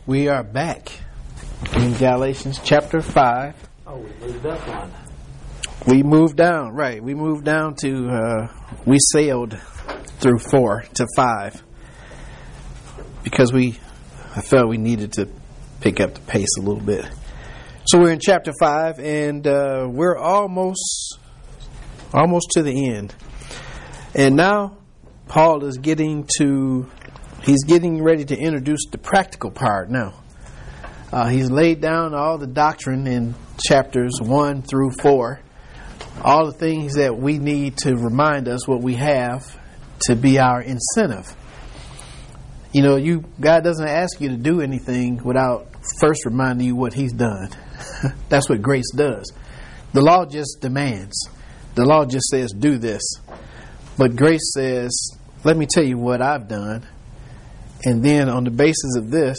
We are back in Galatians chapter 5. Oh, we moved up one. We moved down, right. We moved down to, we sailed through 4 to 5 because I felt we needed to pick up the pace a little bit. So we're in chapter 5 and we're almost to the end. And now Paul is getting ready to introduce the practical part now. He's laid down all the doctrine in chapters 1 through 4. All the things that we need to remind us what we have to be our incentive. You know, God doesn't ask you to do anything without first reminding you what He's done. That's what grace does. The law just demands. The law just says, do this. But grace says, let me tell you what I've done. And then on the basis of this,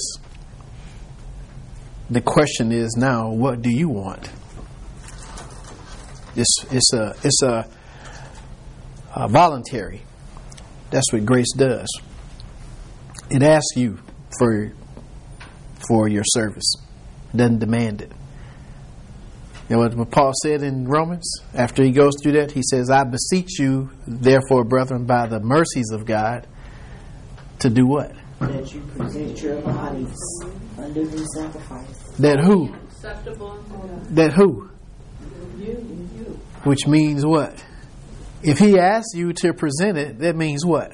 the question is now, what do you want? It's a voluntary. That's what grace does. It asks you for your service. It doesn't demand it. You know what Paul said in Romans? After he goes through that, he says, I beseech you, therefore, brethren, by the mercies of God, to do what? That you present your bodies a living sacrifice. That who? Acceptable. That who? You. Which means what? If he asks you to present it, that means what?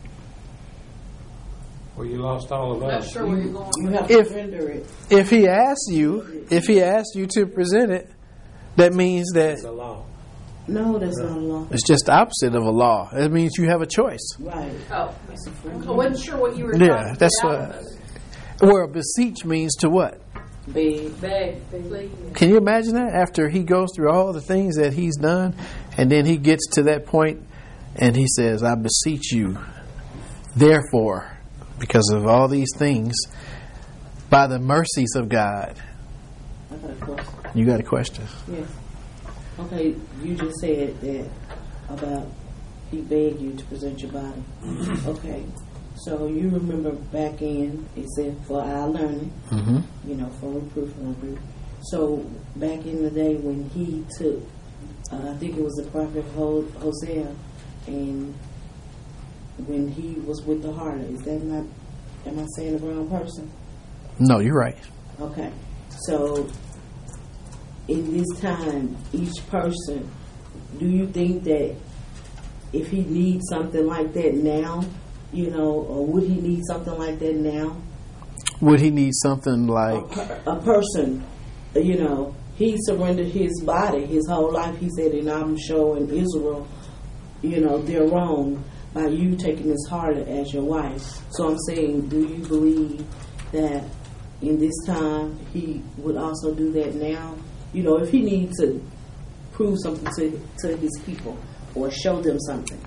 Well, you lost all of Not us. sure where you're going. You have to render it. If he asks you to present it, that means that It's a law. No, that's not a law. it's just the opposite of a law. It means you have a choice. Right. Oh, I wasn't sure what you were trying Yeah, to that's get out what. of us. Where beseech means to what? Beg. Beg, please. Can you imagine that? After he goes through all the things that he's done, and then he gets to that point, and he says, I beseech you, therefore, because of all these things, by the mercies of God. I got a question. You got a question? Yes. Okay, you just said that about he begged you to present your body. Okay. So you remember back in, it said, for our learning, Mm-hmm. For reproof and reproof. So back in the day when he took, I think it was the prophet Hosea, and when he was with the harlot, is that not, am I saying the wrong person? No, you're right. Okay. So in this time, each person, do you think that if he needs something like that now, or would he need something like that now? Would he need something like... A person, he surrendered his body, his whole life. He said, and I'm showing Israel, they're wrong by you taking this harlot as your wife. So I'm saying, do you believe that in this time he would also do that now? If he needs to prove something to his people or show them something.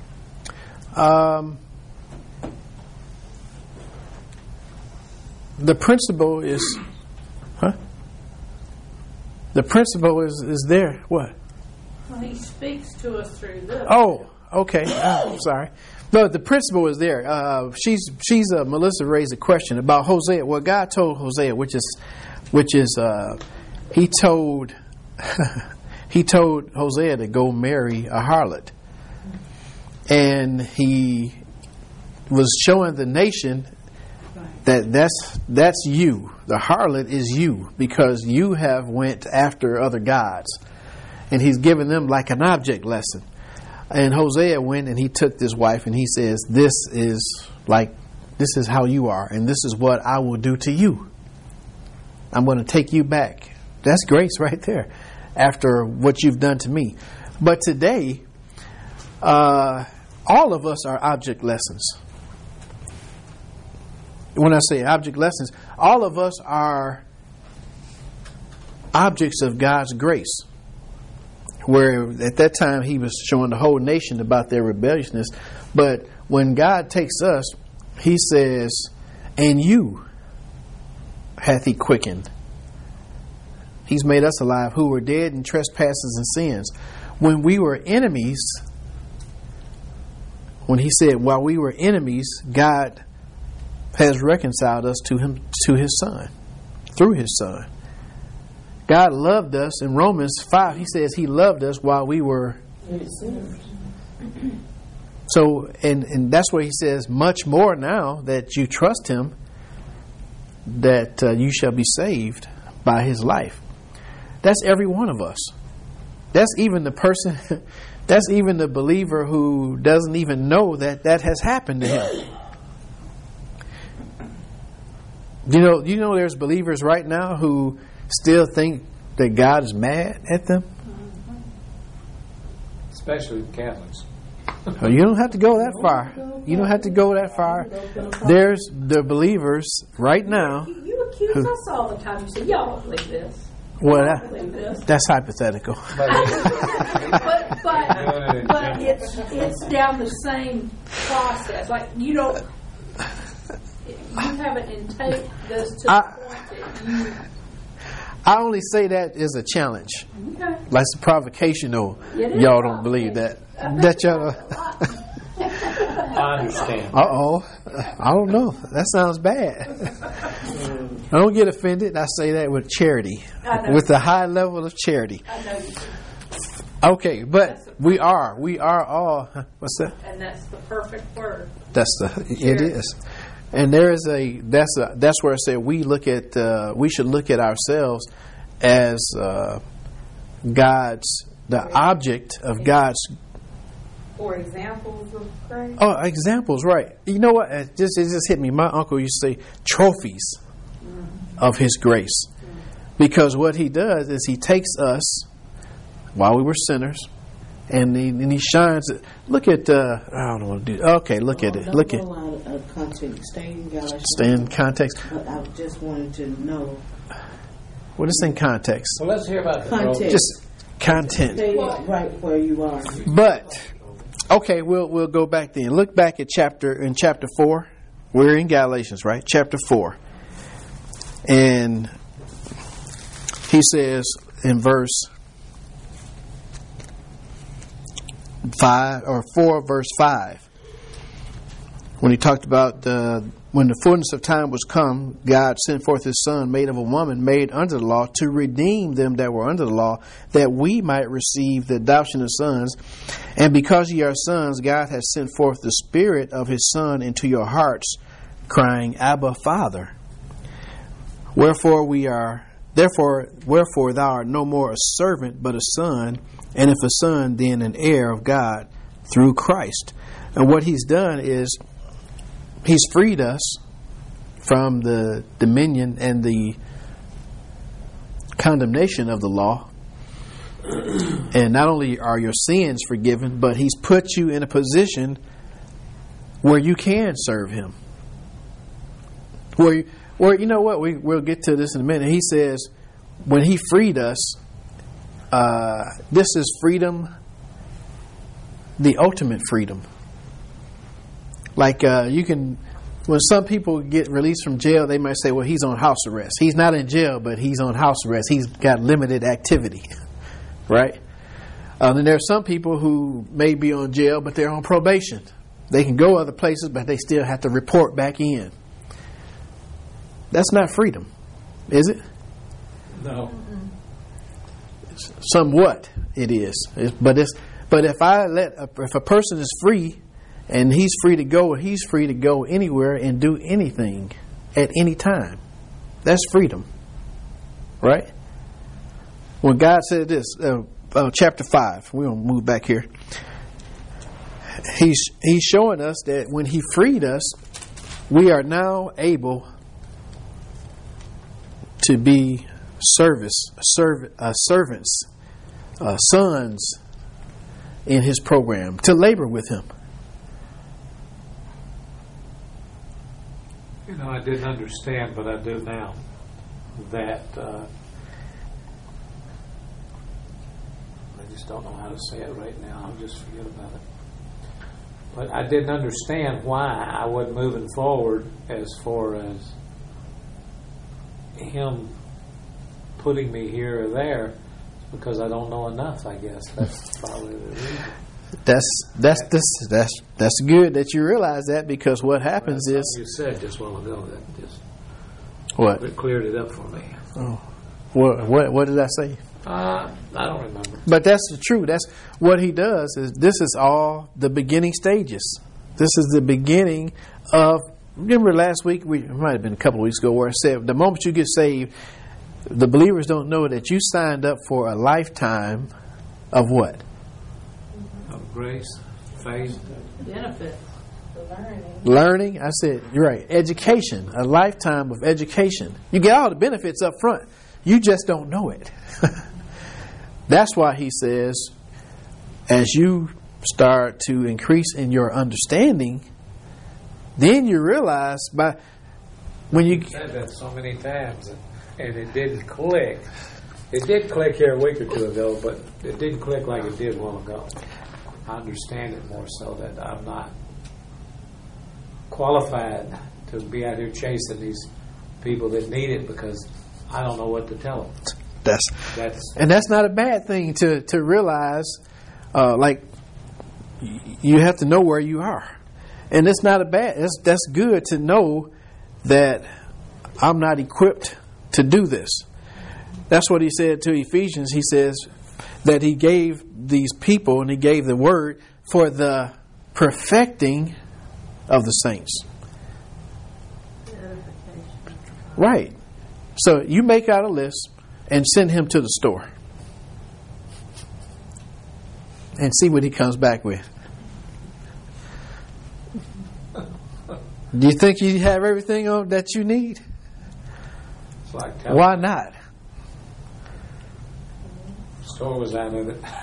The principle is... The principle is there. What? Well, he speaks to us through this. Oh, okay. I'm sorry. No, the principle is there. Melissa raised a question about Hosea. Well, God told Hosea, which is, he told Hosea to go marry a harlot, and he was showing the nation that's you. The harlot is you, because you have went after other gods, and he's given them like an object lesson. And Hosea went and he took this wife and he says, this is how you are, and this is what I will do to you. I'm going to take you back. That's grace right there, after what you've done to me. But today, all of us are object lessons. When I say object lessons, all of us are objects of God's grace. Where at that time he was showing the whole nation about their rebelliousness. But when God takes us, he says, and you hath he quickened. He's made us alive who were dead in trespasses and sins. When we were enemies, when he said while we were enemies, God has reconciled us to him, to his Son, through his Son. God loved us. In Romans 5, he says he loved us while we were. So, and that's where he says, much more now that you trust him, that you shall be saved by his life. That's every one of us. That's even the person, that's even the believer who doesn't even know that that has happened to him. You know there's believers right now who still think that God is mad at them? Especially the Catholics. Oh, you don't have to go that far. You don't have to go that far. There's the believers right now. You accuse us all the time. You say, y'all don't believe this. Well, Y'all don't believe this. that's hypothetical. But it's down the same process. Like you haven't intake this to the point that you. I only say that as a challenge. Okay. Like a provocation, though. It is Y'all don't believe that. That y'all. I understand. Uh-oh. I don't know. That sounds bad. I don't get offended. I say that with charity. With a high level of charity. I know you do. Okay, but we are all. What's that? And that's the perfect word. It is. And there is that's where I say we should look at ourselves as the object of God's. Or examples of grace. Oh, examples, right. You know what? It just hit me. My uncle used to say trophies of his grace. Because what he does is he takes us while we were sinners and he shines it. Look at I don't want to do. Okay, look at it. Look at context. Stay in Galatians. Stay in context. But I just wanted to know. What is in context? Well, let's hear about the Context. Just content. Stay right where you are. But okay, we'll go back then. Look back at chapter 4. We're in Galatians, right? Chapter 4. And he says in verse 5 or 4 verse 5, when he talked about when the fullness of time was come, God sent forth his Son, made of a woman, made under the law, to redeem them that were under the law, that we might receive the adoption of sons. And because ye are sons, God has sent forth the Spirit of his Son into your hearts, crying, Abba, Father. Wherefore thou art no more a servant, but a son, and if a son, then an heir of God through Christ. And what he's done is he's freed us from the dominion and the condemnation of the law. And not only are your sins forgiven, but he's put you in a position where you can serve him. Where you know what? We'll get to this in a minute. He says when he freed us, this is freedom, the ultimate freedom. Like when some people get released from jail, they might say, well, he's on house arrest. He's not in jail, but he's on house arrest. He's got limited activity, right? And there are some people who may be on jail, but they're on probation. They can go other places, but they still have to report back in. That's not freedom, is it? No. Somewhat it is. But if a person is free and he's free to go, he's free to go anywhere and do anything at any time. That's freedom, right? When God said this, chapter 5, we're going to move back here. He's showing us that when he freed us, we are now able to be servants, sons in his program, to labor with him. You know, I didn't understand, but I do now, that I just don't know how to say it right now. I'll just forget about it. But I didn't understand why I wasn't moving forward as far as him putting me here or there, because I don't know enough, I guess. That's probably the reason. That's good that you realize that, because what happens Well, is you said just a while ago that just what? it cleared it up for me. What did I say? I don't remember. But that's the truth. That's what he does. Is this is all the beginning stages. This is the beginning of. Remember last week? It might have been a couple of weeks ago where I said the moment you get saved, the believers don't know that you signed up for a lifetime of what? Of grace, faith. Benefit. Learning. I said you're right. Education. A lifetime of education. You get all the benefits up front. You just don't know it. That's why he says, as you start to increase in your understanding, then you realize when you said that so many times, and it didn't click. It did click here a week or two ago, but it didn't click like it did a while ago. I understand it more so that I'm not qualified to be out here chasing these people that need it because I don't know what to tell them. And that's not a bad thing to realize. Like you have to know where you are, and it's not a bad. That's good to know that I'm not equipped to do this. That's what he said to Ephesians. He says that he gave these people and he gave the word for the perfecting of the saints. Right. So you make out a list and send him to the store and see what he comes back with. Do you think you have everything on that you need? It's like why not? Store was out of it.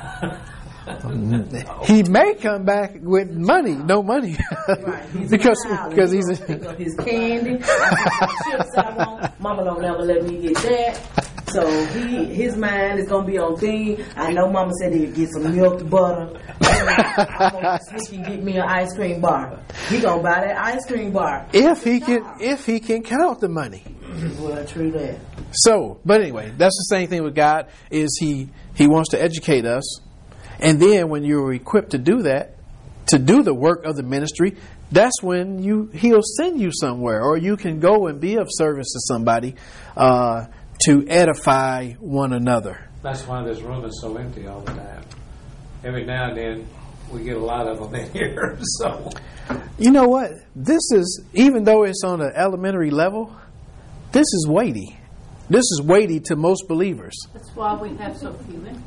He may come back with money, no money, right. because he's pick up his candy. Chips I want. Mama don't never let me get that. So his mind is gonna be on thing. I know Mama said he'd get some milk, butter. I'm gonna sneak and get me an ice cream bar. He gonna buy that ice cream bar if he can count the money. Well, true that. So, but anyway, that's the same thing with God. Is he wants to educate us, and then when you're equipped to do that, to do the work of the ministry, that's when he'll send you somewhere, or you can go and be of service to somebody to edify one another. That's why this room is so empty all the time. Every now and then we get a lot of them in here. So you know what? This is, even though it's on an elementary level, this is weighty. This is weighty to most believers. That's why we have so few in.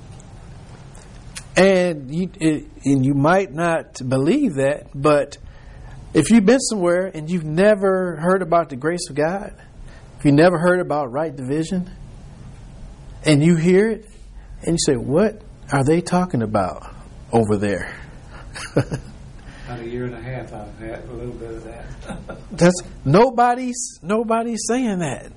And you might not believe that, but if you've been somewhere and you've never heard about the grace of God, if you never heard about right division, and you hear it, and you say, what are they talking about over there? About a year and a half I've had a little bit of that. That's nobody's saying that.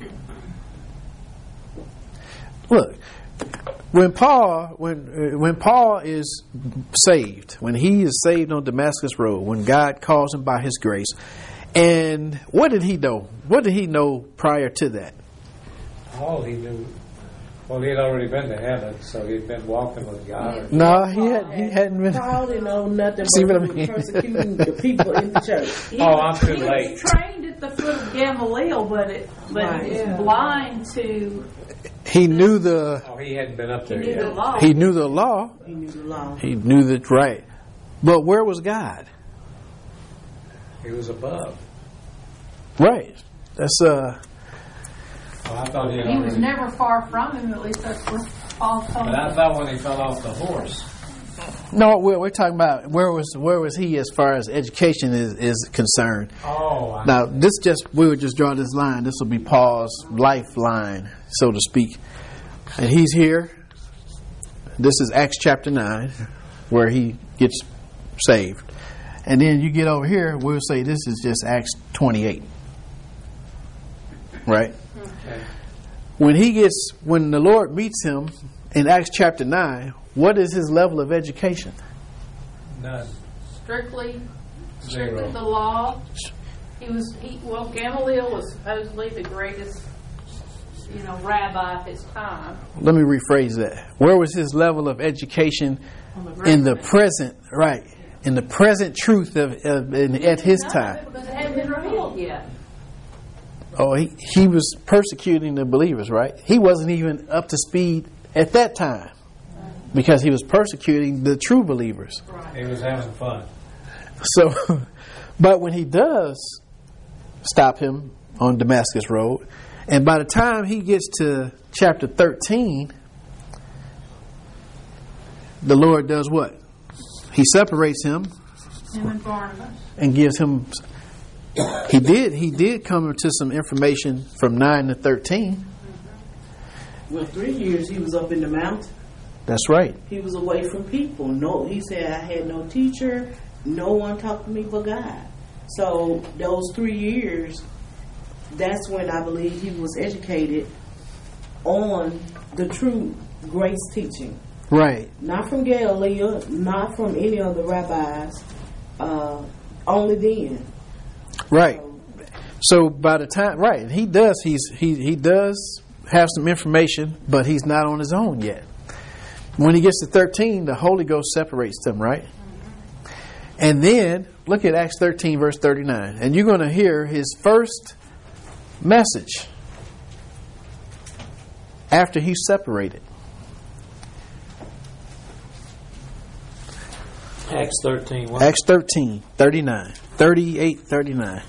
Look, when Paul is saved, when he is saved on Damascus Road, when God calls him by his grace, and what did he know? What did he know prior to that? All he knew. Well, he had already been to heaven, so he'd been walking with God. No, he hadn't been. Paul didn't know nothing See what I but mean? persecuting the people in the church. I'm too He late. was trained at the foot of Gamaliel, but he was blind to. He knew the. Oh, he hadn't been up there He knew the yet. law. He knew the law. He knew the law. He knew that right. But where was God? He was above. Right. That's I thought He was never far from him. At least that's what Paul told But I me. thought when he fell off the horse. no. We're talking about where was he as far as education is concerned. Oh, Now, we would just draw this line. This will be Paul's lifeline, so to speak. And he's here. This is Acts chapter 9, where he gets saved. And then you get over here, we'll say this is just Acts 28. Right? okay. When the Lord meets him in Acts chapter 9, what is his level of education? None. Strictly Zero. the law. Gamaliel was supposedly the greatest rabbi of his time. Let me rephrase that. Where was his level of education in the present, right? In the present truth at his time. Because it hadn't been revealed yet. Oh, he was persecuting the believers, right? He wasn't even up to speed at that time because he was persecuting the true believers. He was having fun. So, but when he does stop him on Damascus Road, and by the time he gets to chapter 13, the Lord does what? He separates him Him and Barnabas. and gives him. He did come to some information from 9 to 13. Well, 3 years he was up in the mountain. That's right. He was away from people. No, he said, I had no teacher. No one talked to me but God. So those 3 years, that's when I believe he was educated on the true grace teaching. Right. Not from Gamaliel, not from any of the rabbis. Only then. Right. So by the time, right, he does have some information, but he's not on his own yet. When he gets to 13, the Holy Ghost separates them, right? And then look at Acts 13 verse 39, and you're going to hear his first message after he's separated. Acts 13. What? Acts 13, 39, 38, 39.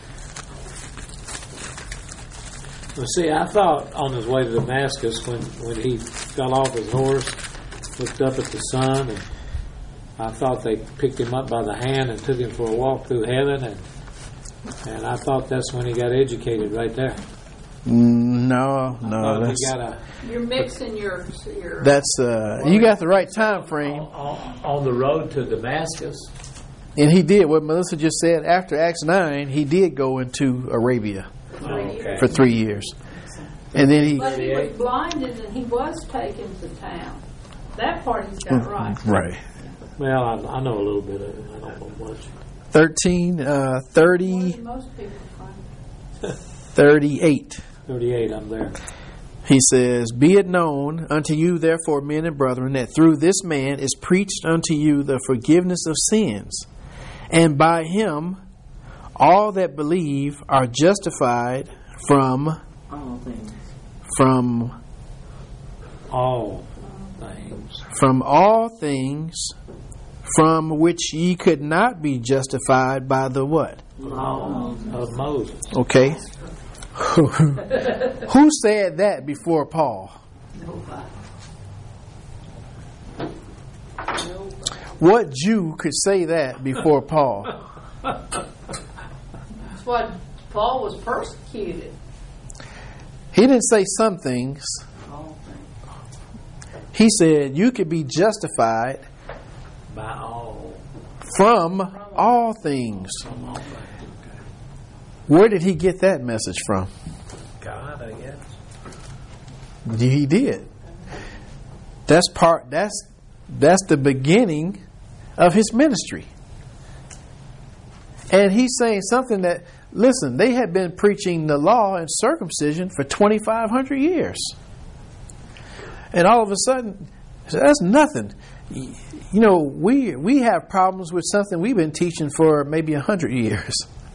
Well, see, I thought on his way to Damascus, when he got off his horse, looked up at the sun, and I thought they picked him up by the hand and took him for a walk through heaven, and I thought that's when he got educated right there. No, You're mixing your that's you got the right time frame. On the road to Damascus. And he did what Melissa just said. After Acts 9, he did go into Arabia for 3 years, and then But he was blinded and he was taken to town. That part he's got right. Right. Well, I know a little bit of it. I don't know much. 13, 30, More than most people find. 38. 38, I'm there. He says, "Be it known unto you, therefore, men and brethren, that through this man is preached unto you the forgiveness of sins, and by him all that believe are justified from All things. all things from which ye could not be justified by the what? Law of Moses. Okay." Who said that before Paul? What Jew could say that before Paul? That's why Paul was persecuted. He didn't say some things. He said you could be justified By all. from all things. Where did he get that message from? God, I guess. He did. That's the beginning of his ministry. And he's saying something that, listen, they had been preaching the law and circumcision for 2,500 years. And all of a sudden, that's nothing. You know, we have problems with something we've been teaching for maybe 100 years.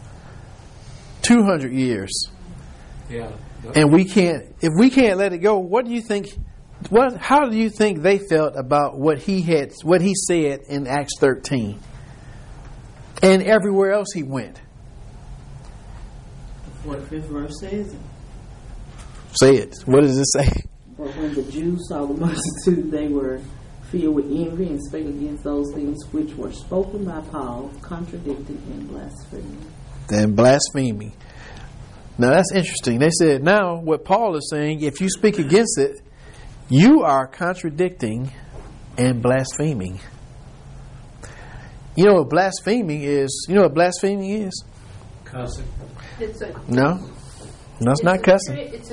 200 years. Yeah. And if we can't let it go, what do you think? How do you think they felt about what he said in Acts 13, and everywhere else he went? What fifth verse says it? Say it. What does it say? But when the Jews saw the multitude, they were filled with envy and spake against those things which were spoken by Paul, contradicting and blaspheming. And blaspheming. Now that's interesting. They said now what Paul is saying, if you speak against it, you are contradicting and blaspheming. You know what blaspheming is? You know what blaspheming is? Cussing. No, it's not cussing. It's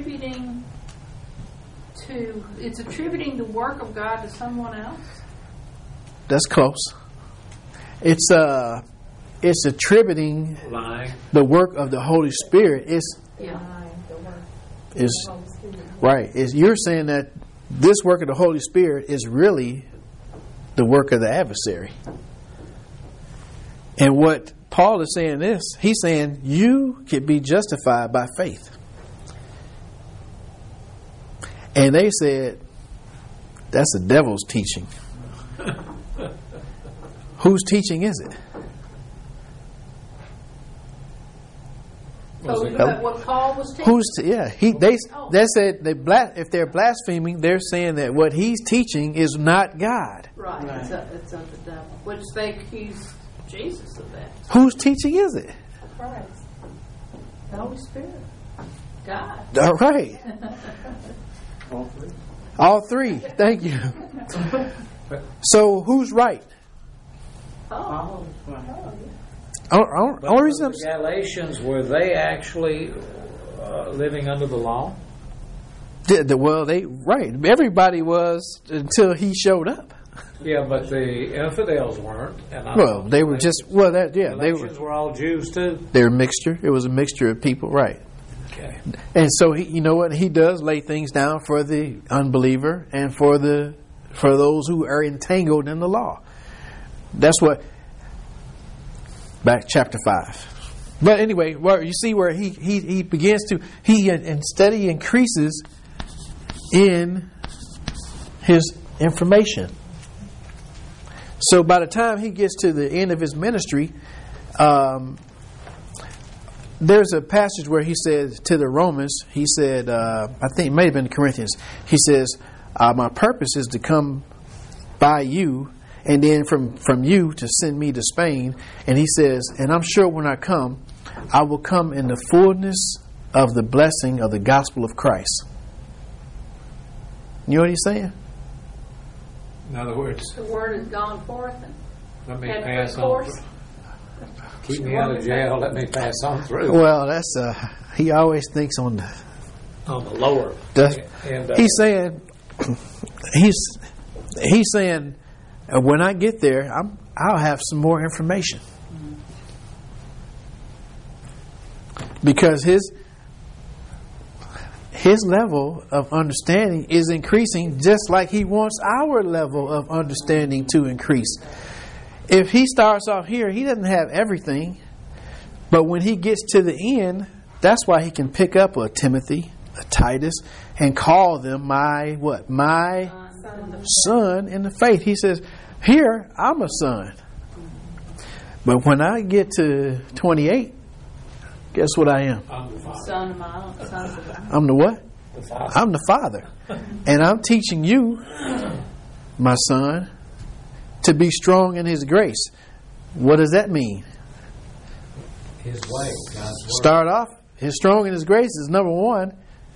attributing the work of God to someone else. That's close. It's attributing Lying. the work of the Holy Spirit. is right. Is you're saying that this work of the Holy Spirit is really the work of the adversary. And what Paul is saying is, he's saying you can be justified by faith. And they said, that's the devil's teaching. Whose teaching is it? So is that what Paul was teaching? They said if they're blaspheming, they're saying that what he's teaching is not God. Right. It's of the devil, which they accuse Jesus of that. Whose teaching is it? Christ. The Holy Spirit. God. All right. All three. Thank you. So who's right? Oh, But reason the Galatians, were they actually living under the law? Everybody was until he showed up. Yeah, but the infidels weren't. And They were just Galatians were all Jews too. They were a mixture. It was a mixture of people, right? Okay. And so he does lay things down for the unbeliever and for those who are entangled in the law. That's what. Back chapter 5. But anyway, you see where he begins to steady increases in his information. So by the time he gets to the end of his ministry, there's a passage where he says to the Romans, he said, I think it may have been the Corinthians, he says, my purpose is to come by you, and then from you to send me to Spain. And he says, and I'm sure when I come, I will come in the fullness of the blessing of the gospel of Christ. You know what he's saying? In other words, The word has gone forth. And let me had pass free on. course. Keep me out of jail. Let me pass on through. Well, that's he always thinks on the lower. And, he's saying he's saying when I get there, I'll have some more information because his level of understanding is increasing, just like he wants our level of understanding to increase. If he starts off here, he doesn't have everything, but when he gets to the end, that's why he can pick up a Timothy, a Titus, and call them my son in the faith. He says, here, I'm a son. But when I get to 28, guess what I am? I'm the father. Son of mine, sons of mine. I'm the what? The father. I'm the father. And I'm teaching you, my son, to be strong in his grace. What does that mean? His way, God's word. Start off, his strong in his grace is number one,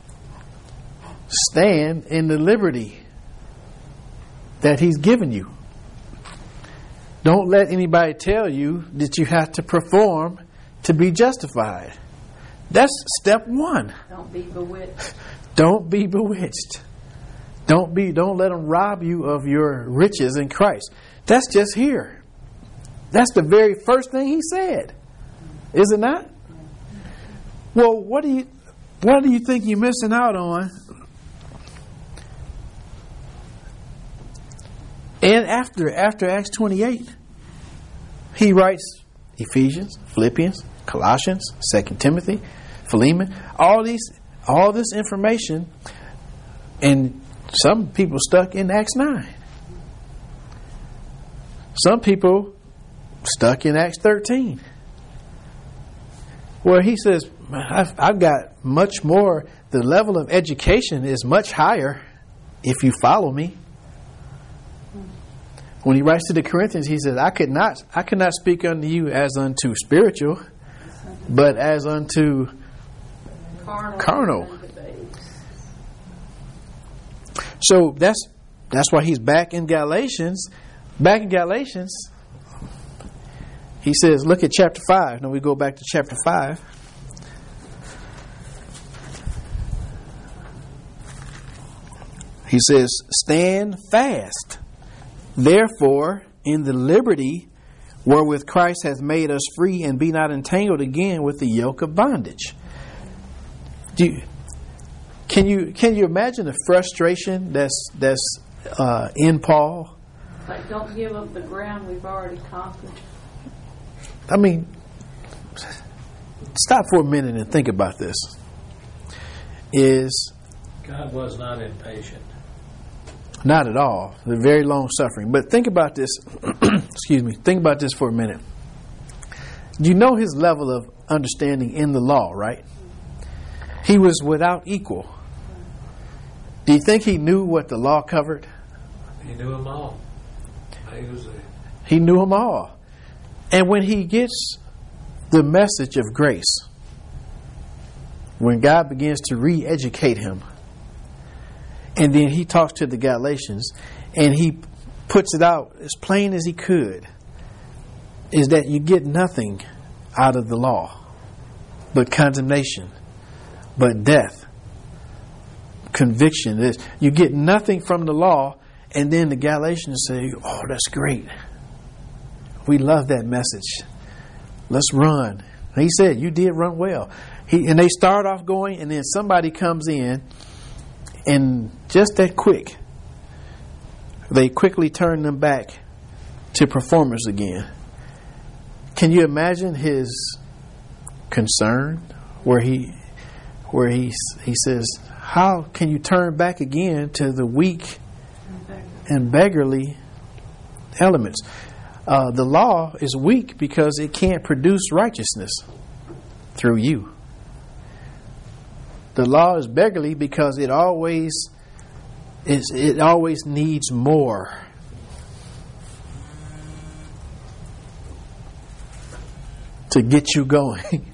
stand in the liberty that he's given you. Don't let anybody tell you that you have to perform to be justified. That's step one. Don't be bewitched. Don't be bewitched. Don't let them rob you of your riches in Christ. That's just here. That's the very first thing he said. Is it not? Well, what do you think you're missing out on? And after Acts 28, he writes Ephesians, Philippians, Colossians, 2 Timothy, Philemon, all this information, and some people stuck in Acts 9. Some people stuck in Acts 13. Where he says, I've got much more, the level of education is much higher if you follow me. When he writes to the Corinthians, he says, I could not speak unto you as unto spiritual, but as unto carnal. So that's why he's back in Galatians. Back in Galatians, he says, look at chapter 5. Now we go back to chapter 5. He says, stand fast, therefore, in the liberty wherewith Christ hath made us free, and be not entangled again with the yoke of bondage. Can you imagine the frustration that's in Paul? Like, don't give up the ground we've already conquered. I mean, stop for a minute and think about this. God was not impatient. Not at all. They're very long suffering. But think about this. Excuse me. Think about this for a minute. You know his level of understanding in the law, right? He was without equal. Do you think he knew what the law covered? He knew them all. He knew them all. And when he gets the message of grace, when God begins to re-educate him, and then he talks to the Galatians, and he puts it out as plain as he could, is that you get nothing out of the law but condemnation, but death, conviction. You get nothing from the law, and then the Galatians say, oh, that's great. We love that message. Let's run. And he said, you did run well. And they start off going, and then somebody comes in, and just that quick, they quickly turn them back to performers again. Can you imagine his concern where he says, how can you turn back again to the weak and beggarly elements? The law is weak because it can't produce righteousness through you. The law is beggarly because it always needs more. To get you going.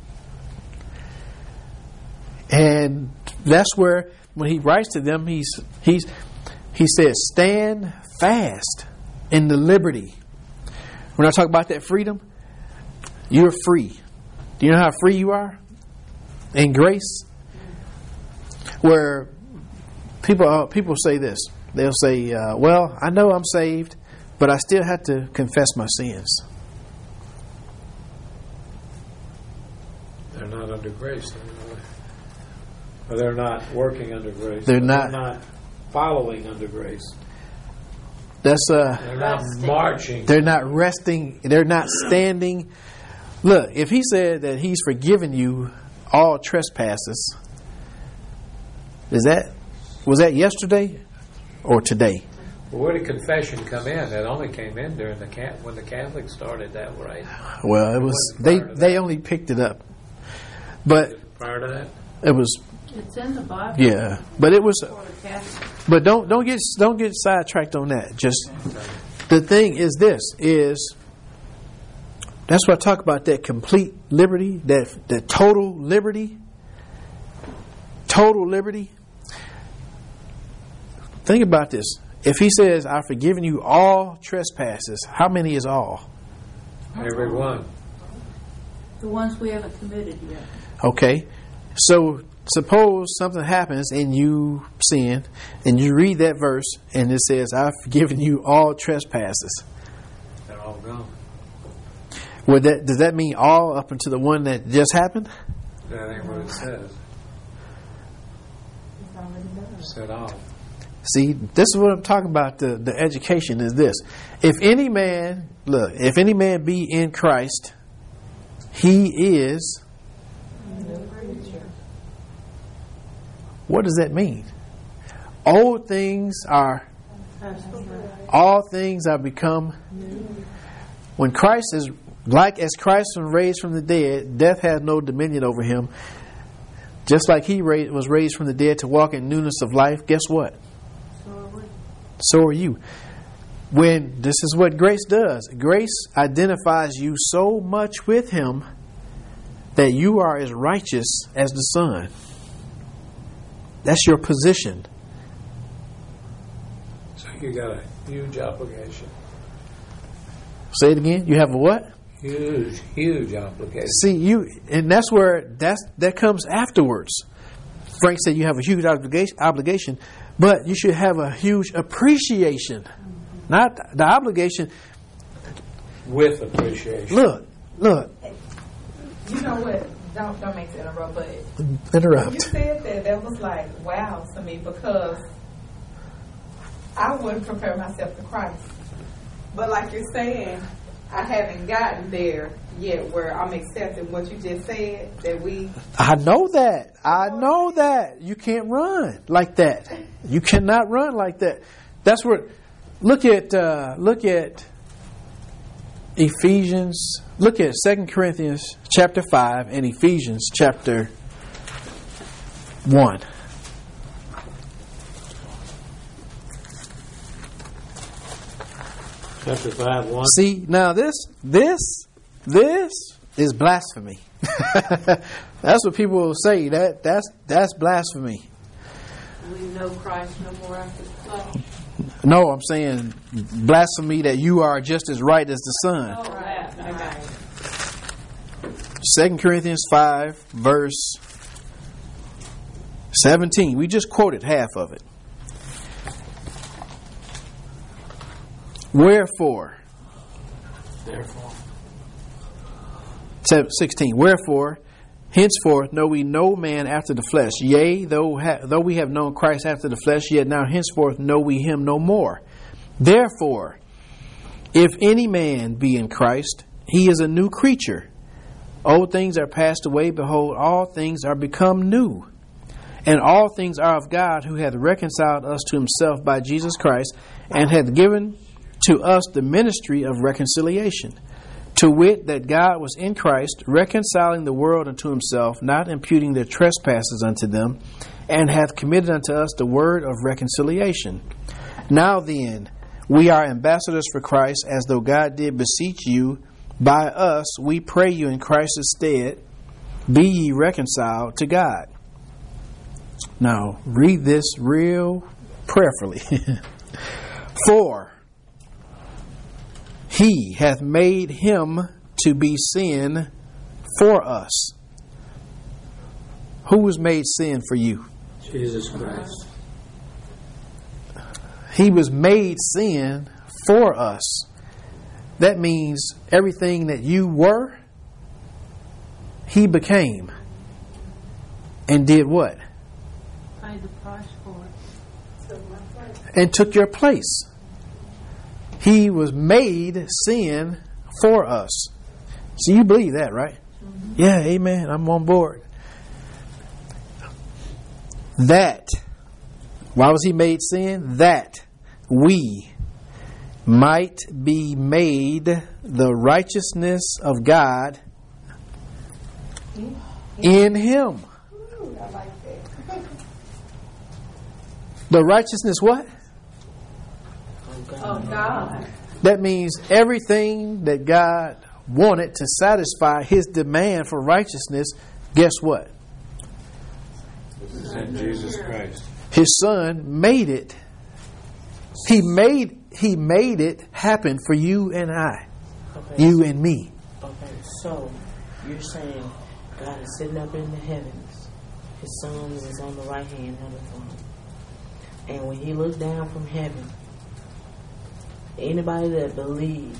And that's where when he writes to them, he says, stand fast in the liberty. When I talk about that freedom, you're free. Do you know how free you are? In grace. Where people say this. They'll say, well, I know I'm saved, but I still have to confess my sins. They're not under grace. Or they're not working under grace. They're not following under grace. They're not marching. They're not resting. They're not standing. Look, if he said that he's forgiven you all trespasses, was that yesterday or today? Well, where did confession come in? That only came in during when the Catholics started that, right? Well, it was they only picked it up, but prior to that, it was. It's in the Bible. Yeah, but it was. But don't get sidetracked on that. Just the thing is that's why I talk about that complete liberty, that total liberty. Total liberty. Think about this. If he says, I've forgiven you all trespasses, how many is all? Every one. The ones we haven't committed yet. Okay. So suppose something happens and you sin, and you read that verse and it says, I've forgiven you all trespasses. They're all gone. Does that mean all up until the one that just happened? That ain't what it says. It said all. See, this is what I'm talking about. The education is this. If any man be in Christ, he is. What does that mean? All things are become. When Christ is as Christ was raised from the dead, death has no dominion over him. Just like he was raised from the dead to walk in newness of life. Guess what? So are you. This is what grace does. Grace identifies you so much with him that you are as righteous as the Son. That's your position. So you got a huge obligation. Say it again. You have a what? Huge obligation. See, and that's where that comes afterwards. Frank said you have a huge obligation, but you should have a huge appreciation, not the obligation. With appreciation. Look. You know what? don't make to interrupt, but Interrupt. when you said that was like wow to me, because I wouldn't prepare myself to Christ. But like you're saying, I haven't gotten there yet where I'm accepting what you just said, that we... I know that. I know that. You can't run like that. You cannot run like that. That's what... Look at Ephesians. Look at 2 Corinthians chapter 5 and Ephesians chapter 1. Chapter 5:1. See, now this is blasphemy. That's what people will say. That's blasphemy. We know Christ no more after the flesh. No, I'm saying blasphemy that you are just as right as the Son. Oh, right. Okay. 2 Corinthians 5 verse 17. We just quoted half of it. Wherefore, Therefore. 16. Wherefore, henceforth know we no man after the flesh. Yea, though we have known Christ after the flesh, yet now henceforth know we him no more. Therefore, if any man be in Christ, he is a new creature. Old things are passed away. Behold, all things are become new. And all things are of God, who hath reconciled us to himself by Jesus Christ, and hath given to us the ministry of reconciliation. To wit, that God was in Christ, reconciling the world unto himself, not imputing their trespasses unto them, and hath committed unto us the word of reconciliation. Now then, we are ambassadors for Christ, as though God did beseech you by us. We pray you in Christ's stead, be ye reconciled to God. Now, read this real prayerfully. For he hath made him to be sin for us. Who was made sin for you? Jesus Christ. He was made sin for us. That means everything that you were, he became. And did what? Paid the price for it. And took your place. He was made sin for us. So you believe that, right? Mm-hmm. Yeah, amen. I'm on board. That. Why was he made sin? That we might be made the righteousness of God in him. Ooh, I like that. The righteousness what? Oh, God. That means everything that God wanted to satisfy his demand for righteousness, guess what? In Jesus Christ. His Son made it. He made it happen for you and I. Okay. You and me. Okay, so you're saying God is sitting up in the heavens. His Son is on the right hand of the throne. And when he looked down from heaven, anybody that believes,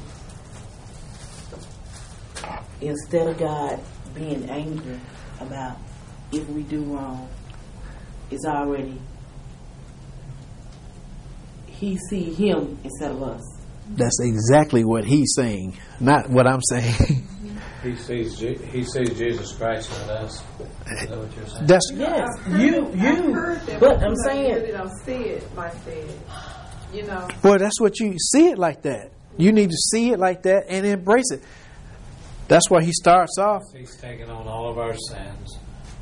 instead of God being angry about if we do wrong, is already, he see him instead of us. That's exactly what he's saying, not what I'm saying. He sees Jesus Christ in us. Is that what you're saying? That's Yes, I've you. heard that, But I'm you saying, really don't see it like that. You know. boy. That's what you see it like that. You need to see it like that and embrace it. That's why he starts off. He's taken on all of our sins,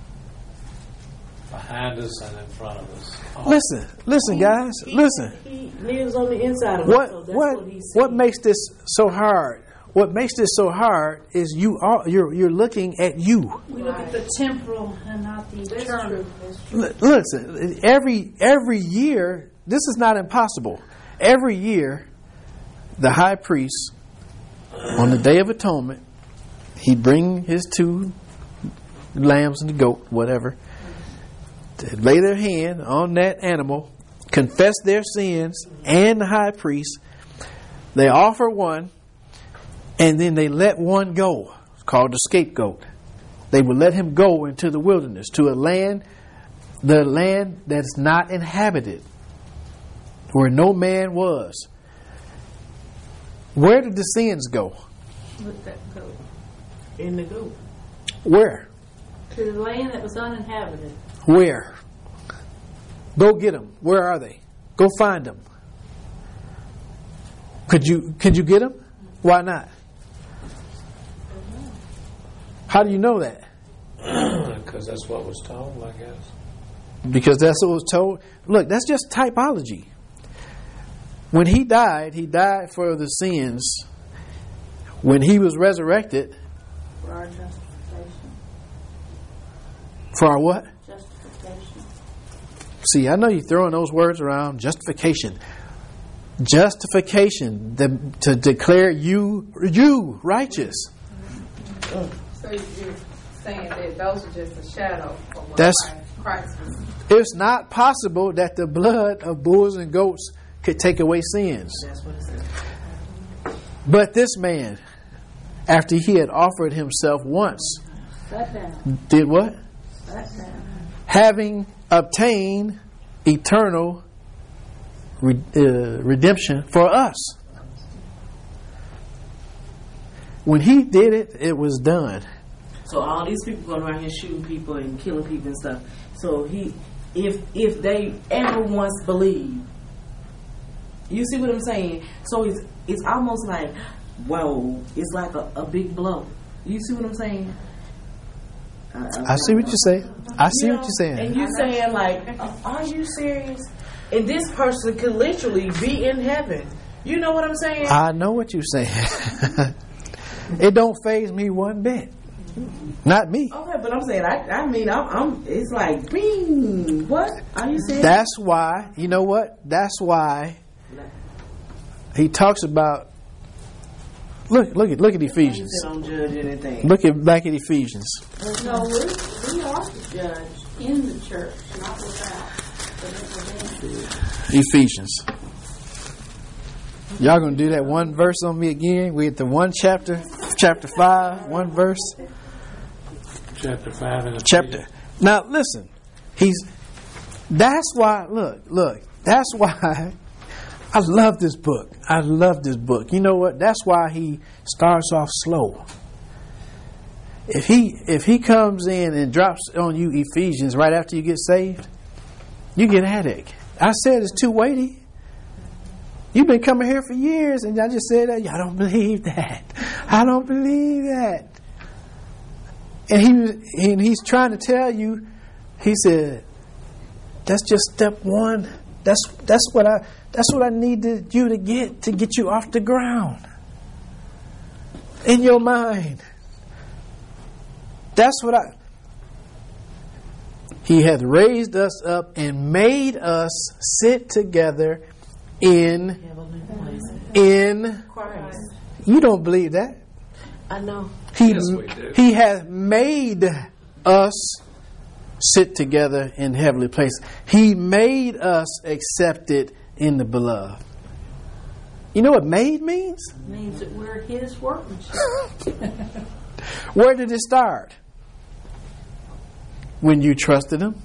behind us and in front of us. Listen, guys. Listen. He lives on the inside of us. So that's what he's saying. What makes this so hard? What makes this so hard is you're looking at you. We look at the temporal and not the eternal. Listen, every year, this is not impossible. Every year, the high priest, on the Day of Atonement, he'd bring his 2 lambs and the goat, whatever, to lay their hand on that animal, confess their sins, and the high priest, they offer one, and then they let one go. It's called the scapegoat. they would let him go into the wilderness to the land that's not inhabited, where no man was. Where did the sins go? Let that go. In the goat. Where? To the land that was uninhabited. Where? Go get them. Where are they? Go find them. Could you get them? Why not? How do you know that? Because that's what was told, I guess. Because that's what was told. Look, that's just typology. When he died for the sins. When he was resurrected. For our justification. For our what? Justification. See, I know you're throwing those words around. Justification. Justification. To declare you righteous. So you're saying that those are just a shadow of what That's- Christ was. It's not possible that the blood of bulls and goats could take away sins. That's what it says. But this man, after he had offered himself once, Sat down. did what? Sat down. Having obtained eternal redemption for us. When he did it, it was done. So all these people going around here shooting people and killing people and stuff. So if they ever once believe, you see what I'm saying? So it's almost like, whoa, it's like a big blow. You see what I'm saying? I see what you're saying. I see what you're saying. And you saying like, are you serious? And this person could literally be in heaven. You know what I'm saying? I know what you're saying. It don't faze me one bit. Not me. Okay, but I'm saying, I mean, I'm. It's like, bing. What are you saying? That's why. You know what? That's why he talks about. Look at Ephesians. Don't judge anything. Look back at Ephesians. No, we are the judge in the church, not without. Ephesians. Y'all gonna do that one verse on me again? We at the one chapter 5, one verse. Chapter 5 and Chapter. Now listen, that's why. Look. That's why I love this book. I love this book. You know what? That's why he starts off slow. If he comes in and drops on you Ephesians right after you get saved, you get a headache. I said it's too weighty. You've been coming here for years, and I just said that. I don't believe that. I don't believe that. And he's trying to tell you. He said, "That's just step one. That's what I needed you to get you off the ground in your mind. That's what He hath raised us up and made us sit together in Christ. You don't believe that? I know. Yes, we do. He has made us sit together in heavenly places. He made us accepted in the beloved. You know what made means? It means that we're His workmanship. Where did it start? When you trusted Him.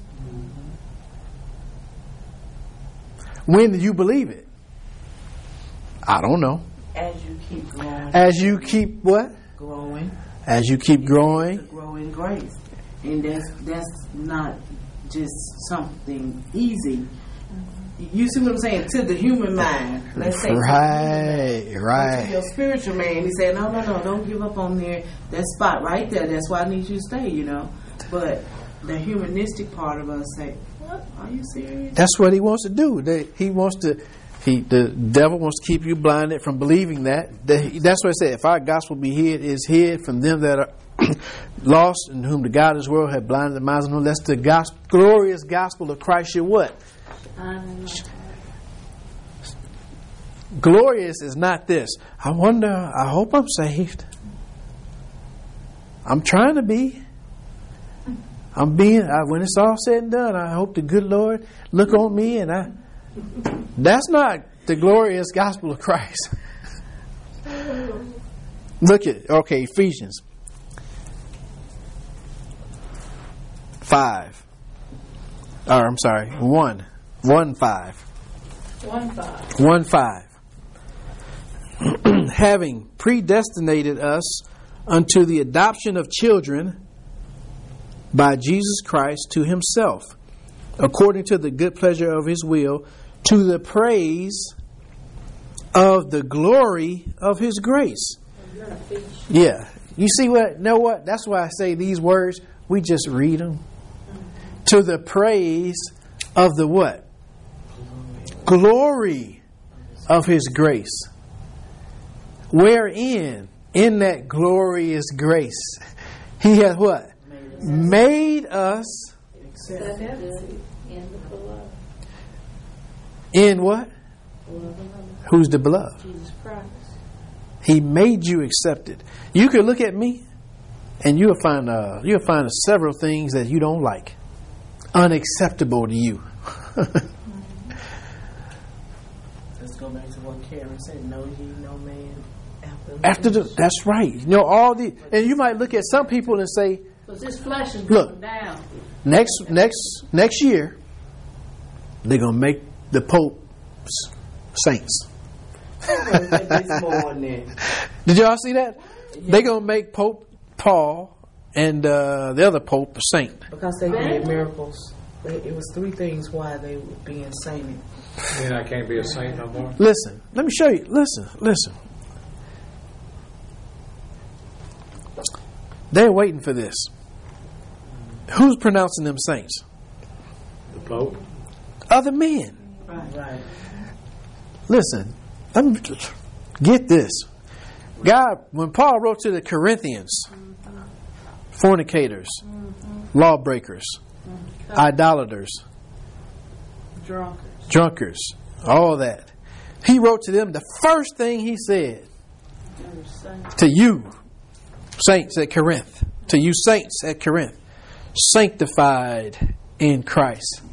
When did you believe it? I don't know. As you keep growing. As you keep what? Growing. As you keep growing. To grow in grace. And that's not just something easy. You see what I'm saying? To the human mind. Let's say Right. to your spiritual man, he said, no, don't give up on there. That spot right there, that's why I need you to stay, you know. But the humanistic part of us say, what? Are you serious? That's what he wants to do. The devil wants to keep you blinded from believing that. That's what I said. If our gospel be hid, is hid from them that are lost, in whom the God of this world have blinded the minds of them. That's the glorious gospel of Christ. Your what? Glorious is not this. I hope I'm saved. I'm trying to be. When it's all said and done, I hope the good Lord look on me and that's not the glorious gospel of Christ. Look at, Ephesians. 5. Or I'm sorry, 1. 1:5. 1:5. 1:5. Having predestinated us unto the adoption of children by Jesus Christ to himself, according to the good pleasure of his will, to the praise of the glory of his grace. Yeah. You see what? Know what? That's why I say these words, we just read them. To the praise of the what? Glory of his grace. Wherein, in that glorious grace, he has what? Made us in what? Who's the beloved? Jesus Christ. He made you accepted. You could look at me, and you'll find several things that you don't like, unacceptable to you. Let's go back to what Karen said. Know ye no man After that's right. You know all the, and you might look at some people and say, Because this flesh is Look. going down. next year, they're gonna make the Pope saints. Did y'all see that? They're gonna make Pope Paul and the other Pope a saint. Because they did miracles. It was 3 things why they were being sainted. Then I can't be a saint no more. Listen, let me show you. Listen. They're waiting for this. Who's pronouncing them saints? The Pope. Other men. Right. Listen, let me get this. God, when Paul wrote to the Corinthians, fornicators, lawbreakers, idolaters, drunkards, all that, he wrote to them, the first thing he said to you, saints at Corinth, to you saints at Corinth, sanctified in Christ.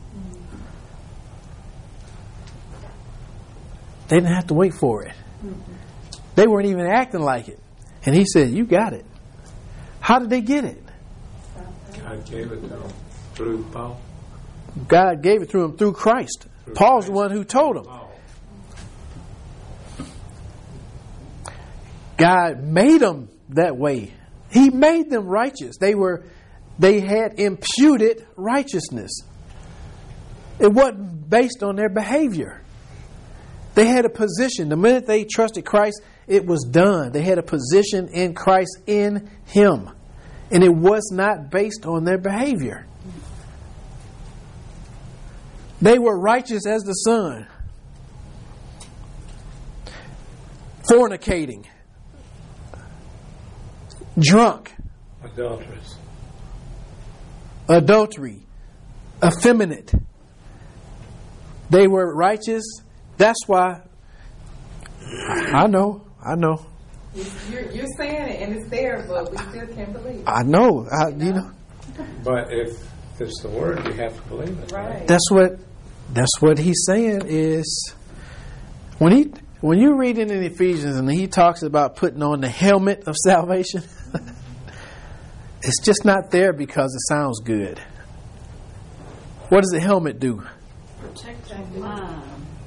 They didn't have to wait for it. They weren't even acting like it. And he said, you got it. How did they get it? God gave it to them through Paul. God gave it to them through Christ. Paul's the one who told them. God made them that way. He made them righteous. They had imputed righteousness. It wasn't based on their behavior. They had a position. The minute they trusted Christ, it was done. They had a position in Christ, in Him. And it was not based on their behavior. They were righteous as the sun. Fornicating. Drunk. Adultery. Effeminate. They were righteous. That's why I know. You're saying it and it's there, but we still can't believe it. I know. But if it's the word, you have to believe it. Right. That's what he's saying is when you read in Ephesians and he talks about putting on the helmet of salvation, it's just not there because it sounds good. What does the helmet do? Protect your mind.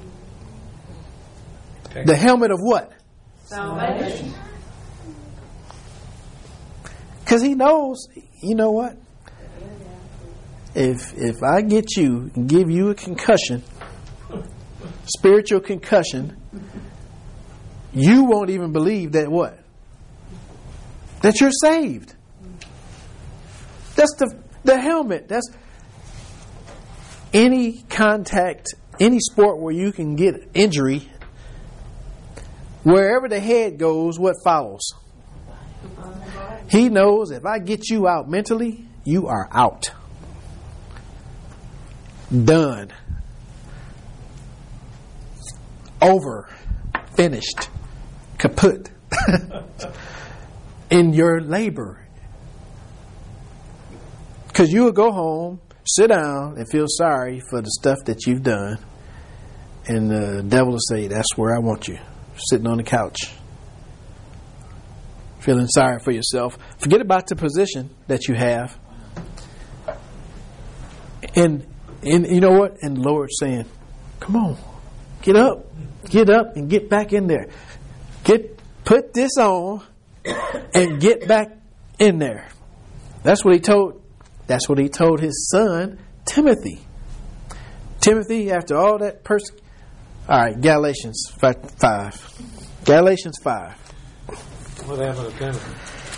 The helmet of what? Salvation. Because he knows, you know what? If I get you and give you a concussion, spiritual concussion, you won't even believe that what? That you're saved. That's the helmet. That's any contact, any sport where you can get injury. Wherever the head goes, what follows? He knows if I get you out mentally, you are out. Done. Over. Finished. Kaput. In your labor. Because you will go home, sit down, and feel sorry for the stuff that you've done. And the devil will say, that's where I want you. Sitting on the couch. Feeling sorry for yourself. Forget about the position that you have. And you know what? And the Lord's saying, come on, get up and get back in there. Put this on and get back in there. That's what he told his son, Timothy. Timothy, after all that all right, Galatians 5. Galatians 5. What happened to Timothy?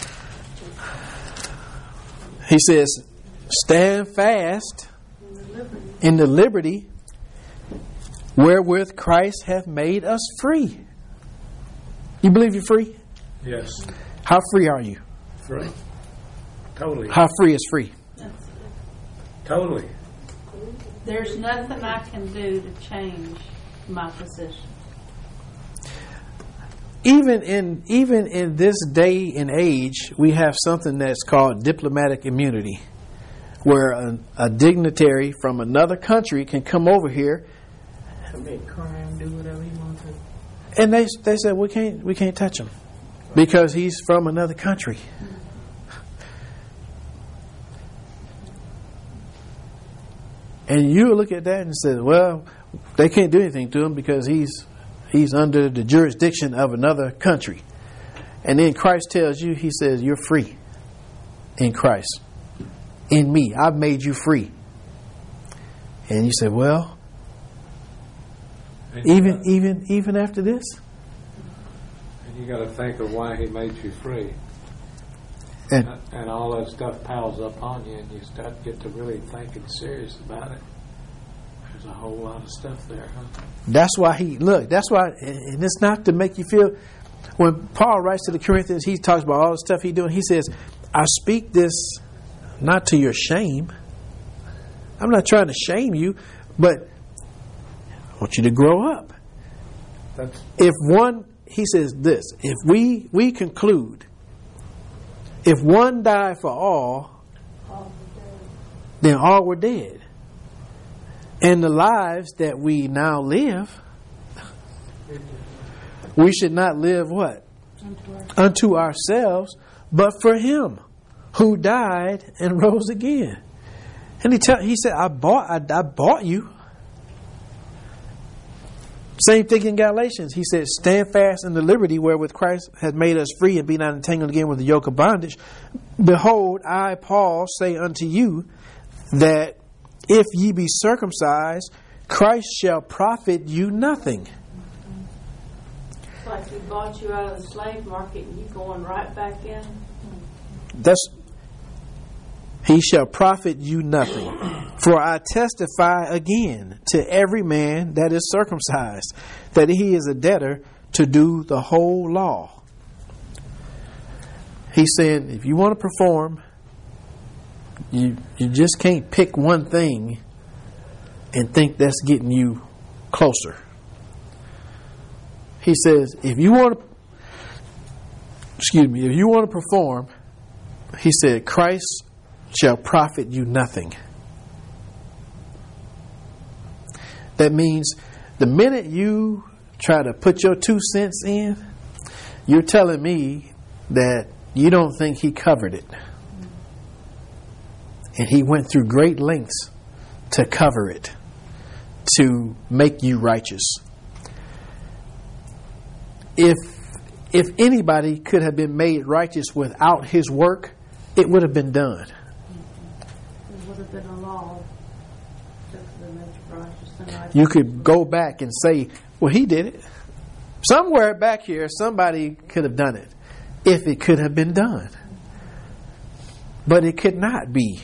He says, stand fast in the liberty wherewith Christ hath made us free. You believe you're free? Yes. How free are you? Free. Totally. How free is free? Totally. There's nothing I can do to change my position. Even in this day and age, we have something that's called diplomatic immunity, where a dignitary from another country can come over here, Commit crime, do whatever he wants to. and they said we can't touch him because he's from another country. And you look at that and say, well, they can't do anything to him because he's under the jurisdiction of another country. And then Christ tells you, he says, you're free in Christ. In me, I've made you free. And you say, well, even after this? And you got to think of why he made you free. And all that stuff piles up on you, and you get to really thinking serious about it. There's a whole lot of stuff there, huh? that's why and it's not to make you feel, when Paul writes to the Corinthians, he talks about all the stuff he's doing. He says, I speak this not to your shame. I'm not trying to shame you, but I want you to grow up. He says this, if we conclude, if one died for all, then all were dead. And the lives that we now live, we should not live what? Unto ourselves, but for Him who died and rose again. And he said, I bought you. Same thing in Galatians. He said, stand fast in the liberty wherewith Christ hath made us free, and be not entangled again with the yoke of bondage. Behold, I, Paul, say unto you that if ye be circumcised, Christ shall profit you nothing. It's like he bought you out of the slave market and you going right back in. He shall profit you nothing. For I testify again to every man that is circumcised, that he is a debtor to do the whole law. He's saying, if you want to perform, you just can't pick one thing and think that's getting you closer. He says, if you want to perform, he said, Christ shall profit you nothing. That means the minute you try to put your 2 cents in, you're telling me that you don't think He covered it. And He went through great lengths to cover it, to make you righteous. If anybody could have been made righteous without His work, it would have been done. It would have been a law. You could go back and say, well, He did it. Somewhere back here, somebody could have done it, if it could have been done. But it could not be.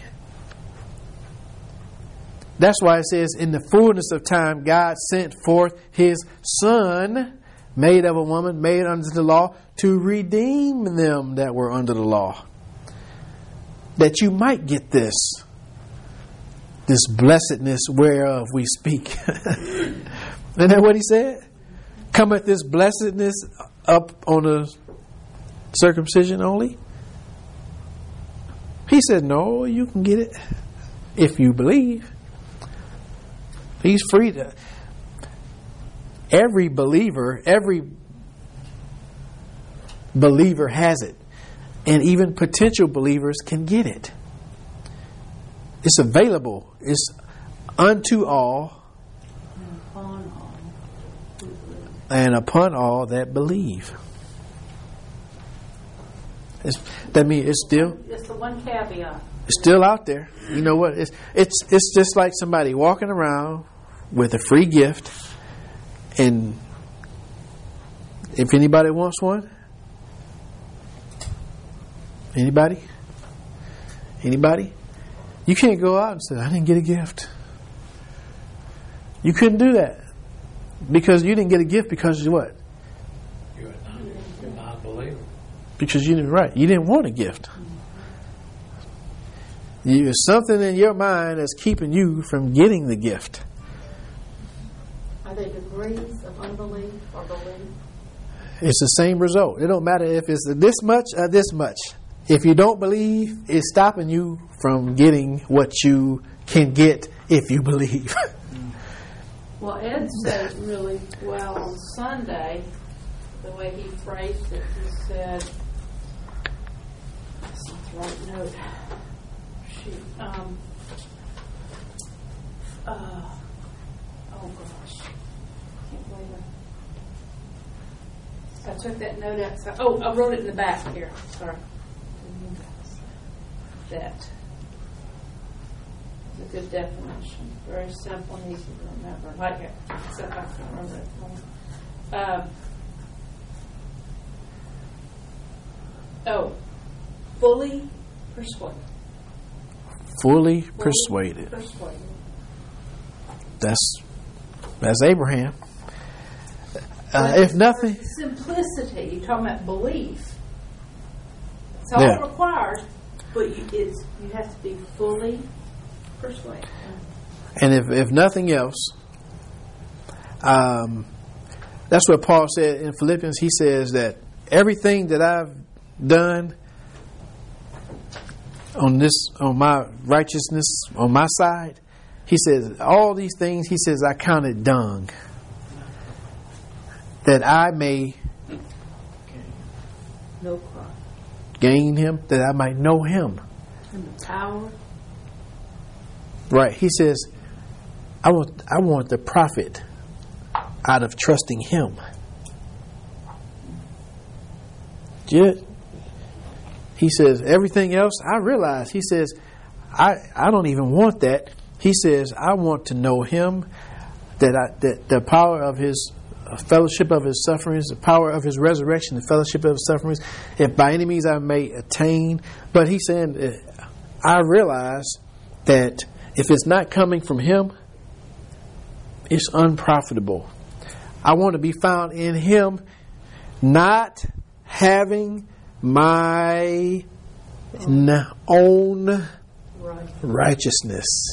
That's why it says, in the fullness of time, God sent forth His Son, made of a woman, made under the law, to redeem them that were under the law. That you might get this blessedness whereof we speak. Isn't that what He said? Cometh this blessedness up on the circumcision only? He said, no, you can get it if you believe. He's free to. Every believer has it. And even potential believers can get it. It's available. It's unto all Upon all who believe. and upon all that believe. That means it's still Just the one caveat. it's still out there. You know what? It's just like somebody walking around with a free gift, and if anybody wants one, anybody, you can't go out and say, "I didn't get a gift." You couldn't do that because you didn't get a gift because of what? You're a non-believer. Because you didn't You didn't want a gift. There's something in your mind that's keeping you from getting the gift. Are they degrees of unbelief or belief? It's the same result. It don't matter if it's this much or this much. If you don't believe, it's stopping you from getting what you can get if you believe. Well, Ed said really well on Sunday, the way he phrased it. He said, that's not the right note. Shoot. Oh gosh. Can't believe it. I took that note out. I wrote it in the back here. Sorry. That. It's a good definition. Very simple and easy to remember. Like it. Except I can't remember it. Fully persuaded. Fully persuaded. Persuaded. That's Abraham. If nothing, Simplicity. You're talking about belief. It's all required, but you have to be fully persuaded. and if nothing else, that's what Paul said in Philippians. He says that everything that I've done on my righteousness, on my side, he says all these things. He says I count it dung, that I may No crime. gain him, that I might know him. And the power. Right. He says, I want the profit out of trusting him. Yeah. He says, everything else, I realize. He says, I don't even want that. He says, I want to know him, that the power of his fellowship of his sufferings, the power of his resurrection, the fellowship of his sufferings, if by any means I may attain. But he's saying, I realize that if it's not coming from him, it's unprofitable. I want to be found in him, not having my own righteousness.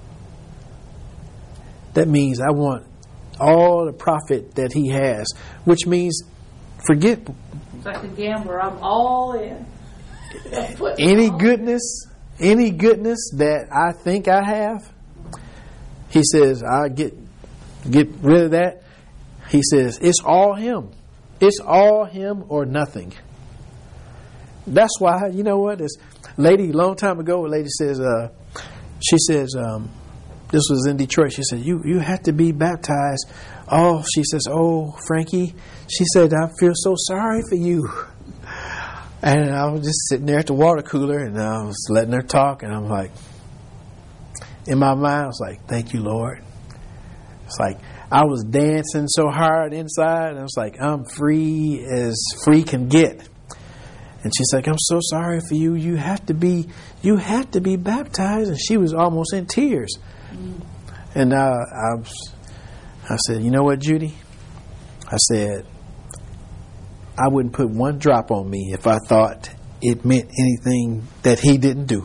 That means I want all the profit that he has, which means forget It's like a gambler. I'm all in. any goodness that I think I have. He says I get rid of that. He says it's all him. It's all him or nothing. That's why, you know what? This lady, long time ago, a lady says, she says, this was in Detroit. She said, you have to be baptized. Oh, she says, oh, Frankie. She said, I feel so sorry for you. And I was just sitting there at the water cooler and I was letting her talk. And I'm like, in my mind, I was like, thank you, Lord. It's like I was dancing so hard inside. And I was like, I'm free as free can get. And she's like, I'm so sorry for you. You have to be baptized. And she was almost in tears. And I said, you know what, Judy? I said, I wouldn't put one drop on me if I thought it meant anything that he didn't do.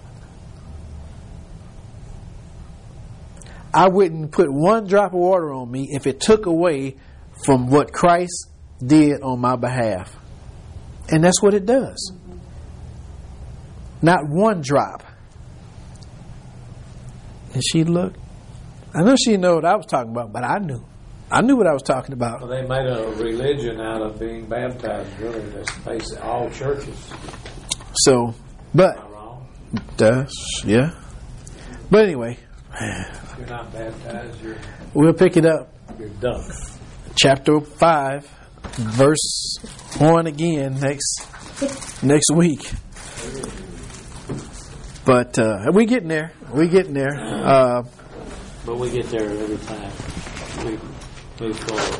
I wouldn't put one drop of water on me if it took away from what Christ did on my behalf. And that's what it does. Not one drop. And she looked. I know she didn't know what I was talking about, but I knew. I knew what I was talking about. Well, they made a religion out of being baptized, really. That's basically all churches. So, but, Am I wrong? yeah. But anyway, You're not baptized. we'll pick it up. You're done. Chapter 5, verse 1 again next week. But we getting there. We getting there. But we get there every time. We move forward.